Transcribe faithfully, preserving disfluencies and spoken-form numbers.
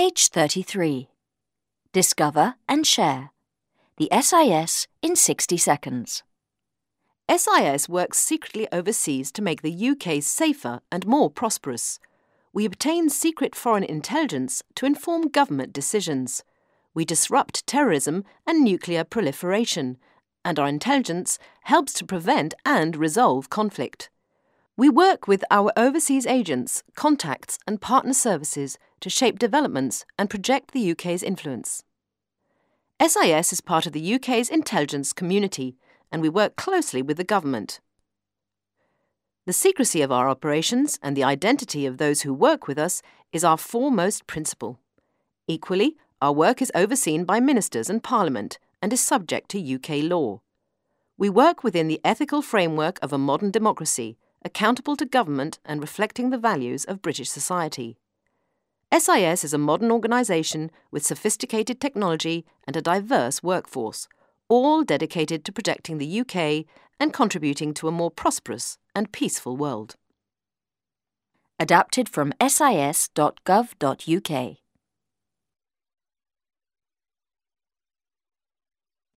Page thirty-three. Discover and share. The S I S in sixty seconds. S I S works secretly overseas to make the U K safer and more prosperous. We obtain secret foreign intelligence to inform government decisions. We disrupt terrorism and nuclear proliferation, and our intelligence helps to prevent and resolve conflict. We work with our overseas agents, contacts and partner services to shape developments and project the U K's influence. S I S is part of the U K's intelligence community, and we work closely with the government. The secrecy of our operations and the identity of those who work with us is our foremost principle. Equally, our work is overseen by ministers and Parliament and is subject to U K law. We work within the ethical framework of a modern democracy, accountable to government and reflecting the values of British society. S I S is a modern organisation with sophisticated technology and a diverse workforce, all dedicated to protecting the U K and contributing to a more prosperous and peaceful world. Adapted from S I S dot gov dot U K.